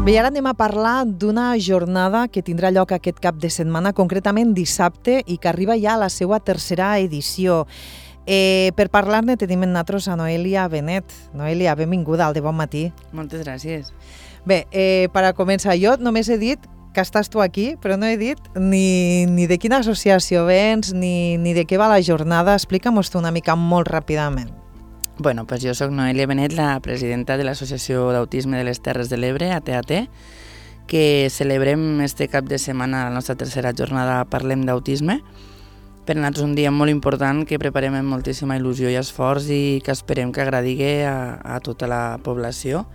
Bé, ara anem a parlar d'una jornada que tindrà lloc aquest cap de setmana, concretament dissabte, i que arriba ja a la seva tercera edició. Per parlar-ne tenim en nosaltres a Noelia Benet. Noelia, benvinguda al De Bon Matí. Moltes gràcies. Bé, per a començar, jo només he dit que estàs tu aquí, però no he dit ni de quina associació vens, ni de què va la jornada. Explica'm-ho una mica molt ràpidament. Bueno, pues jo soc Noelia Benet, la presidenta de l'Associació d'Autisme de les Terres de l'Ebre, ATAT, que celebrem este cap de setmana la nostra tercera jornada Parlem d'Autisme. Per nosaltres un dia molt important que preparem amb moltíssima il·lusió i esforç i que esperem que agradi a tota la població.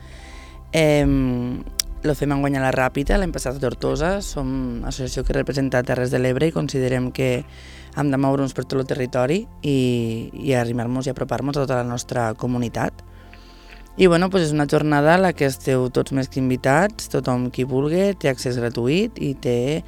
Lo fem enguany a la Ràpita, l'hem passat a Tortosa, som associació que representa Terres de l'Ebre i considerem que hem de moure'ns per tot el territori i arrimar-nos i apropar-nos a tota la nostra comunitat. I bueno, pues és una jornada a la que esteu tots més que invitats, tothom qui vulgui, té accés gratuït i té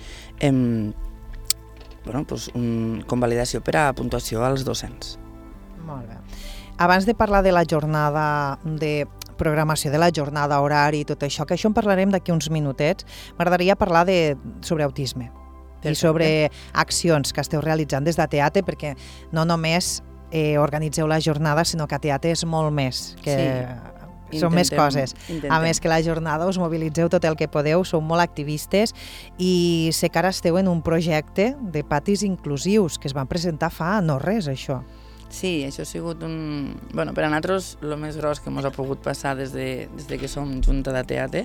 convalidació per a puntuació als docents. Molt bé. Abans de parlar de la jornada, de programació de la jornada, horari i tot això, que això en parlarem d'aquí uns minutets, m'agradaria parlar sobre autisme. Perfecte. I sobre accions que esteu realitzant des d'ATAT, perquè no només organitzeu la jornada, sinó que ATAT és molt més, que són més coses. A més que la jornada us mobilitzeu tot el que podeu, sou molt activistes i sé que ara esteu en un projecte de patis inclusius que es van presentar fa no res, això. Sí, això ha sigut un... Bueno, per a nosaltres, el més gros que ens ha pogut passar des que som junta d'ATAT.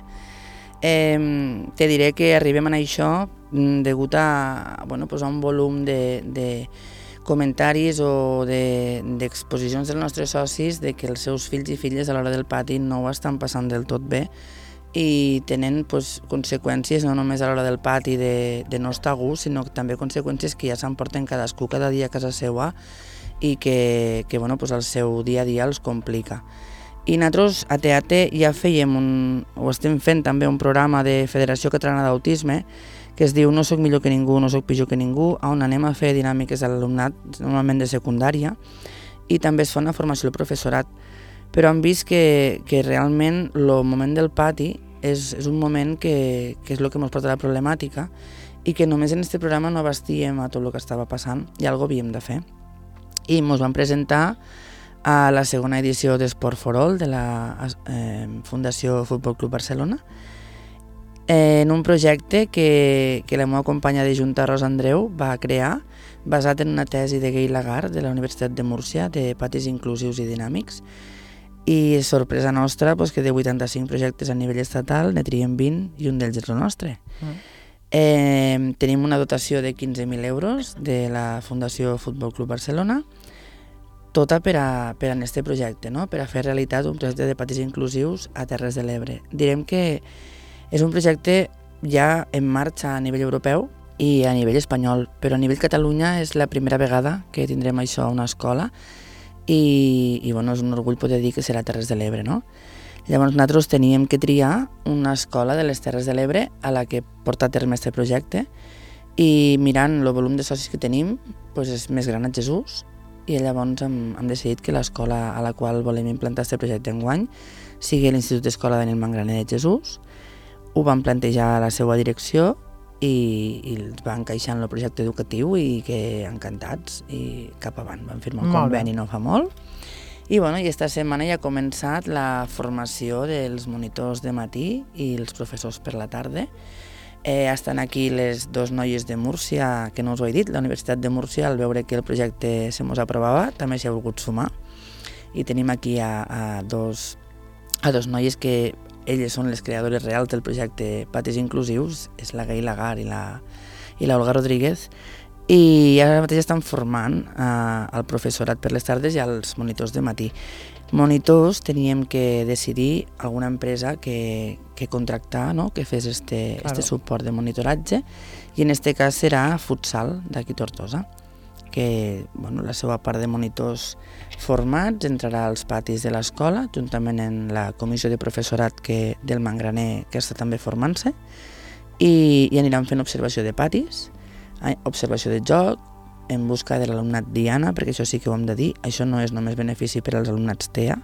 Te diré que arribem a això degut a un volum de comentaris o d'exposicions dels nostres socis de que els seus fills i filles a l'hora del pati no ho estan passant del tot bé i tenen conseqüències no només a l'hora del pati de no estar a gust, sinó també conseqüències que ja s'emporten cadascú cada dia a casa seva i que el seu dia a dia els complica. I nosaltres a ATAT ja estem fent també un programa de Federació Catalana d'Autisme que es diu No soc millor que ningú, no soc pitjor que ningú, on anem a fer dinàmiques a l'alumnat, normalment de secundària, i també es fa una formació al professorat. Però hem vist que realment el moment del pati és un moment que és el que ens porta la problemàtica i que només en aquest programa no abastíem a tot el que estava passant i alguna cosa havíem de fer. I ens van presentar a la segona edició d'Esport for All de la Fundació Futbol Club Barcelona en un projecte que la meva companya de Junta, Rosa Andreu, va crear basat en una tesi de Gai Lagar de la Universitat de Múrcia de patis inclusius i dinàmics i sorpresa nostra que de 85 projectes a nivell estatal ne triem 20 i un d'ells és el nostre. Tenim una dotació de 15.000 euros de la Fundació Futbol Club Barcelona, tota per a aquest projecte, no? Per a fer realitat un projecte de patis inclusius a Terres de l'Ebre. Direm que és un projecte ja en marxa a nivell europeu i a nivell espanyol, però a nivell Catalunya és la primera vegada que tindrem això a una escola i és un orgull poder dir que serà a Terres de l'Ebre, no? Llavors nosaltres teníem que triar una escola de les Terres de l'Ebre a la que porta a terme aquest projecte i mirant el volum de socis que tenim és més gran a Jesús i llavors hem decidit que l'escola a la qual volem implantar aquest projecte enguany sigui l'Institut d'Escola Daniel Mangraner de Jesús. Ho vam plantejar a la seva direcció i els va encaixar en el projecte educatiu i que encantats i cap avant. Vam firmar un conveni no fa molt. I aquesta setmana ja ha començat la formació dels monitors de matí i els professors per la tarda. Estan aquí les dos noies de Múrcia, que no us ho he dit, la Universitat de Múrcia, al veure que el projecte se mos aprovava, també s'hi ha volgut sumar. I tenim aquí a dos noies que elles són les creadores reals del projecte Patis Inclusius, és la Gai Lagar i la Olga Rodríguez, i ara mateix estan formant el professorat per les tardes i els monitors de matí. Monitors teníem que decidir alguna empresa que contractar, no? Que fes este suport de monitoratge i en este cas serà Futsal d'aquí Tortosa, que la seva part de monitors formats entrarà als patis de l'escola juntament amb la comissió de professorat del Mangraner que està també formant-se i aniran fent observació de patis, observació de joc, en busca de l'alumnat diana, perquè això sí que ho hem de dir, això no és només benefici per als alumnats TEA,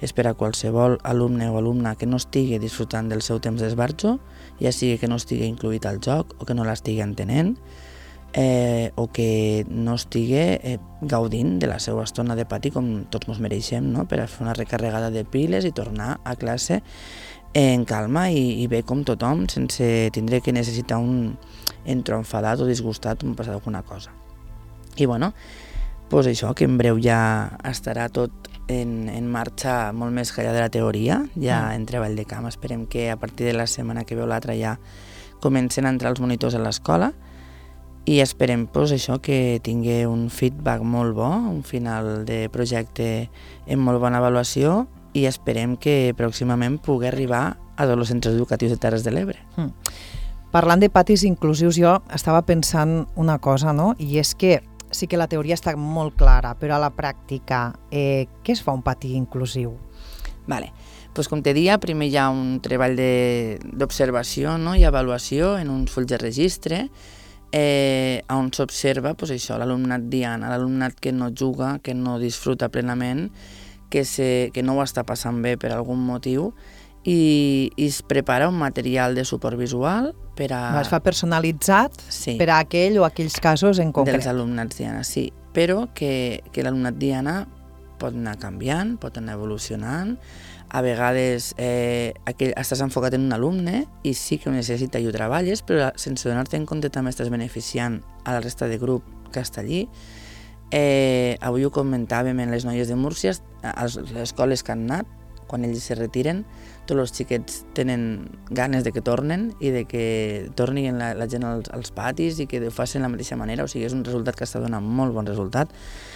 és per a qualsevol alumne o alumna que no estigui disfrutant del seu temps d'esbarjo, ja sigui que no estigui incluït al joc o que no l'estigui entenent, o que no estigui gaudint de la seva estona de pati com tots ens mereixem, no? Per a fer una recarregada de piles i tornar a classe en calma i bé com tothom, sense tindre que necessitar un entro enfadat o disgustat on passar alguna cosa. I bueno, doncs això, que en breu ja estarà tot en marxa molt més que allà de la teoria, ja en treball de camp. Esperem que a partir de la setmana que ve o l'altra ja comencen a entrar els monitors a l'escola i esperem doncs, això, que tingui un feedback molt bo, un final de projecte amb molt bona avaluació i esperem que pròximament pugui arribar a tots els centres educatius de Terres de l'Ebre. Parlant de patis inclusius, jo estava pensant una cosa, no? I és que sí que la teoria està molt clara, però a la pràctica, què es fa un pati inclusiu? Vale. Pues com te deia, primer hi ha un treball d'observació, no? I avaluació en uns fulls de registre, on s'observa pues això, l'alumnat diana, l'alumnat que no juga, que no disfruta plenament, que no ho està passant bé per algun motiu, i es prepara un material de suport visual per a... Es fa personalitzat per a aquell o aquells casos en concret. Dels alumnats diana, sí, però que l'alumnat diana pot anar canviant, pot anar evolucionant. A vegades estàs enfocat en un alumne i sí que ho necessita i ho treballes, però sense donar-te en compte també estàs beneficiant a la resta de grup que està allí. Avui ho comentàvem en les noies de Múrcia, a les escoles que han anat, quan ells se retiren, tots els xiquets tenen ganes de que tornen i de que tornin la gent als patis i que ho facin de la mateixa manera, o sigui, és un resultat que està donant molt bon resultat.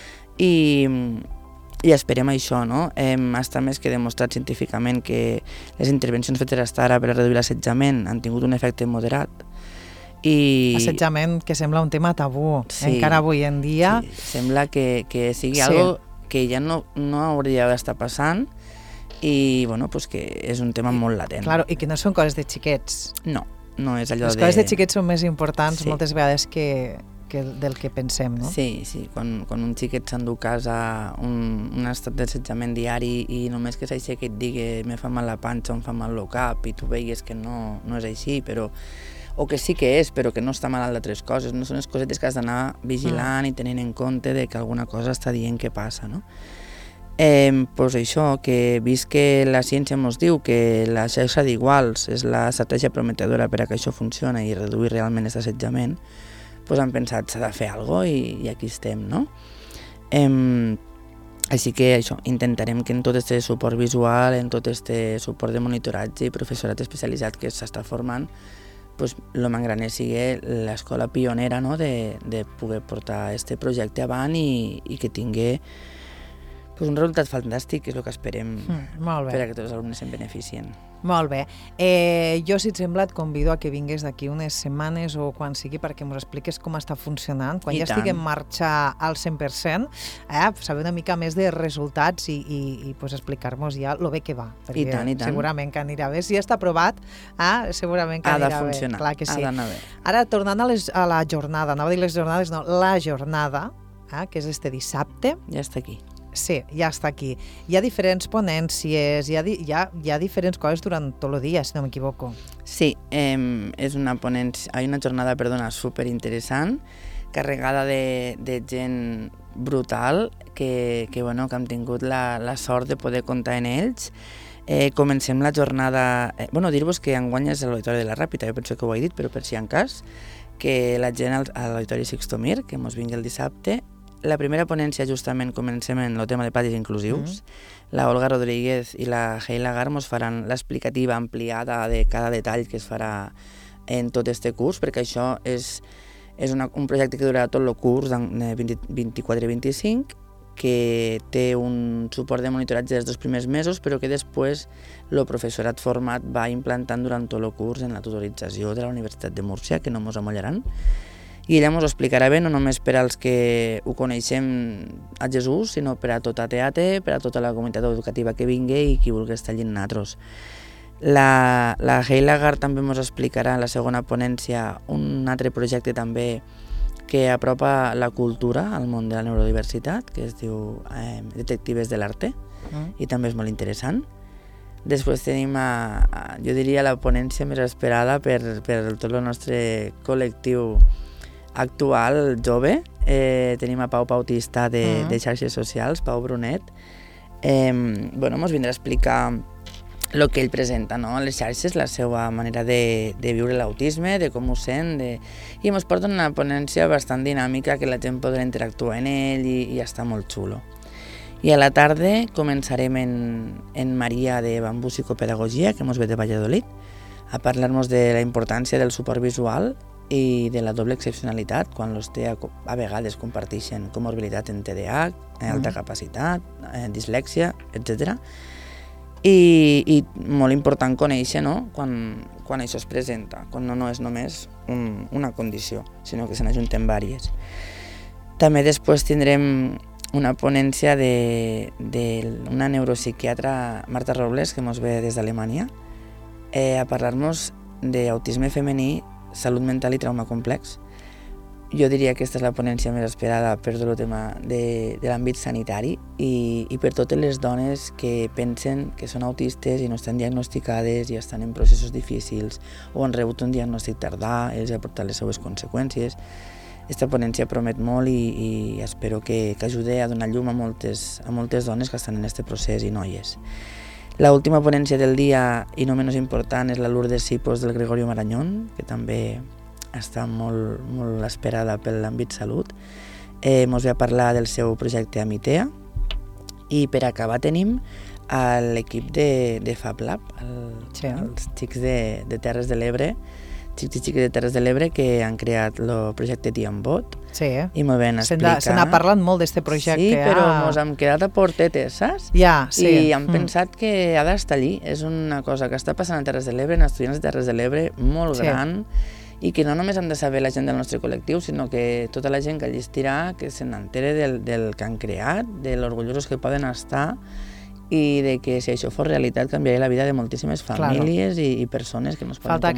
I esperem això, no? Està més que demostrat científicament que les intervencions fetes fins ara per a reduir l'assetjament han tingut un efecte moderat. Assetjament que sembla un tema tabú, encara avui en dia. Sí, sembla que sigui algo que ja no hauria d'estar passant i bueno, pues que és un tema molt latent. Claro, i que no són coses de xiquets. No és allò Les coses de xiquets són més importants moltes vegades que del que pensem, no? Sí, quan un xiquet s'endú a casa un estat d'assetjament diari i només que s'aixequi i et digui me fa mal la panxa o em fa mal el cap i tu veigues que no és així, però o que sí que és, però que no està malalt d'altres coses, no són les cosetes que has d'anar vigilant i tenint en compte de que alguna cosa està dient que passa, no? Pues això, que vist que la ciència ens diu que la xarxa d'iguals és l'estratègia prometedora per a que això funcioni i reduir realment aquest assetjament, pues han pensat s'ha de fer alguna cosa i aquí estem, no? Així que això, intentarem que en tot aquest suport visual, en tot aquest suport de monitoratge i professorat especialitzat que s'està formant, pues, el Mangraner sigui l'escola pionera, no? de poder portar aquest projecte avant i que tingui pues, un resultat fantàstic, que és el que esperem per a que tots els alumnes se'n beneficien. Molt bé. Jo, si et sembla, et convido a que vingues d'aquí unes setmanes o quan sigui perquè ens expliques com està funcionant, quan ja estigui en marxa al 100%, saber una mica més de resultats i pues, explicar-nos ja el bé que va. I tant. Segurament que anirà bé. Si ja està aprovat, segurament que anirà bé. Ha de funcionar, clar que sí. Ha d'anar bé. Ara, tornant a la jornada, anava a dir les jornades, no, la jornada, que és este dissabte. Ja està aquí. Sí, ja està aquí. Hi ha diferents ponències, hi ha diferents coses durant tot el dia, si no m'equivoco. Sí, és una jornada, superinteressant, carregada de gent brutal, que hem tingut la sort de poder comptar en ells. Comencem la jornada... dir-vos que enguany és a l'Auditori de la Ràpita, jo penso que ho he dit, però per si en cas, que la gent a l'Auditori Sixto Mir, que ens vingui el dissabte. La primera ponència justament comencem en el tema de patis inclusius. La Olga Rodríguez i la Heila Gar ens faran l'explicativa ampliada de cada detall que es farà en tot este curs, perquè això és un projecte que durarà tot el curs de 24 i 25, que té un suport de monitoratge dels 2 primers mesos, però que després el professorat format va implantant durant tot el curs en la tutorització de la Universitat de Múrcia, que no ens amollaran. I ella ens ho explicarà bé, no només per als que ho coneixem a Jesús, sinó per a tota Teate, per a tota la comunitat educativa que vingui i qui vulgui estar allí amb nosaltres. La Heila Gar també ens explicarà en la segona ponència un altre projecte també que apropa la cultura al món de la neurodiversitat, que es diu Detectives de l'Arte, i també és molt interessant. Després tenim, jo diria, la ponència més esperada per tot el nostre col·lectiu actual, jove. Tenim a Pau Bautista de xarxes socials, Pau Brunet. Ens vindrà a explicar el que ell presenta, no? Les xarxes, la seva manera de viure l'autisme, de com ho sent, i ens porta una ponència bastant dinàmica que la gent podrà interactuar en ell i està molt xulo. I a la tarda començarem en Maria de Bambú Psicopedagogia, que ens ve de Valladolid, a parlar-nos de la importància del suport visual i de la doble excepcionalitat quan els TEA a vegades comparteixen comorbilitat en TDAH, alta capacitat, dislèxia, etc. I molt important conèixer, no? Quan això es presenta, quan no és només una condició, sinó que se n'ajunten vàries. També després tindrem una ponència d'una neuropsiquiatra, Marta Robles, que ens ve des d'Alemanya, a parlar-nos d'autisme femení, salut mental i trauma complex. Jo diria que aquesta és la ponència més esperada per tot el tema de l'àmbit sanitari i per totes les dones que pensen que són autistes i no estan diagnosticades i estan en processos difícils o han rebut un diagnòstic tardà, ells ha portat les seues conseqüències. Aquesta ponència promet molt i espero que ajude a donar llum a moltes dones que estan en aquest procés i noies. L'última ponència del dia, i no menys important, és la Lourdes Sipos del Gregorio Marañón, que també està molt esperada per l'àmbit salut. Ens ve a parlar del seu projecte Amitea. I per acabar tenim l'equip de Fab Lab, els xics de Terres de l'Ebre, xics i xiques de Terres de l'Ebre que han creat el projecte Diambot. Sí, i m'ho ven a explicar. Se n'ha parlat molt d'aquest projecte. Sí, però ens hem quedat a portetes, saps? Ja, sí. I hem pensat que ha d'estar allí. És una cosa que està passant a Terres de l'Ebre, en estudiants de Terres de l'Ebre, molt gran, i que no només han de saber la gent del nostre col·lectiu, sinó que tota la gent que allí estirà, que se n'entere del que han creat, de l'orgullosos que poden estar, i de que si això fos realitat canviaria la vida de moltíssimes famílies i persones que no es poden comunicar. Falta que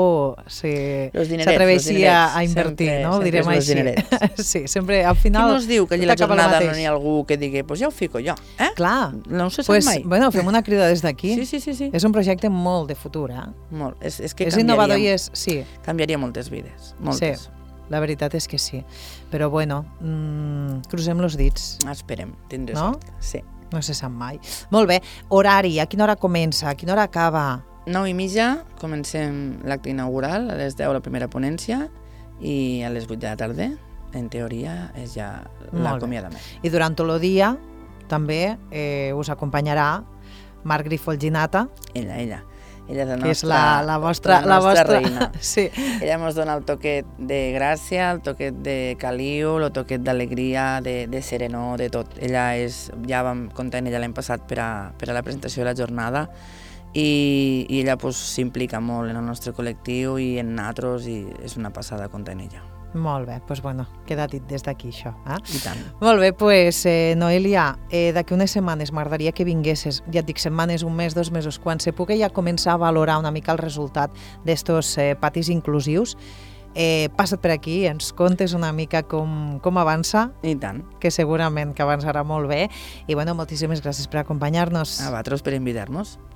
algú s'atreveixi a invertir, no? Ho direm així. Sí, sempre, al final... Qui nos diu que allí la jornada no hi ha algú que digui pues ja ho fico jo, eh? Clar. No se sap mai. Bueno, fem una crida des d'aquí. Sí. És un projecte molt de futur, eh? Molt. És que innovador i és... Sí. Canviaria moltes vides, moltes. Sí, la veritat és que sí. Però bueno, crucem els dits. Esperem, tindré sort. Sí. No se sap mai. Molt bé. Horari, a quina hora comença? A quina hora acaba? 9:30 comencem l'acte inaugural, a les 10 la primera ponència i a les 8 de la tarda, en teoria, és ja l'acomiadament. I durant tot el dia també us acompanyarà Marc Grifolginata. Ella és la nostra, que és la vostra reina. Sí. Ella ens dona el toquet de gràcia, el toquet de caliu, el toquet d'alegria, de serenor, de tot. Ja vam comptar amb ella l'any passat per a la presentació de la jornada i ella s'implica molt en el nostre col·lectiu i en nosaltres i és una passada comptar amb ella. Molt bé, doncs bueno, queda dit des d'aquí això. I tant. Molt bé, doncs Noelia, d'aquí unes setmanes m'agradaria que vinguessis, ja et dic setmanes, un mes, 2 mesos, quan se pugui ja començar a valorar una mica el resultat d'estos patis inclusius. Passa't per aquí, ens contes una mica com avança. I tant. Que segurament que avançarà molt bé. I bueno, moltíssimes gràcies per acompanyar-nos. A vosaltres per invitar-nos.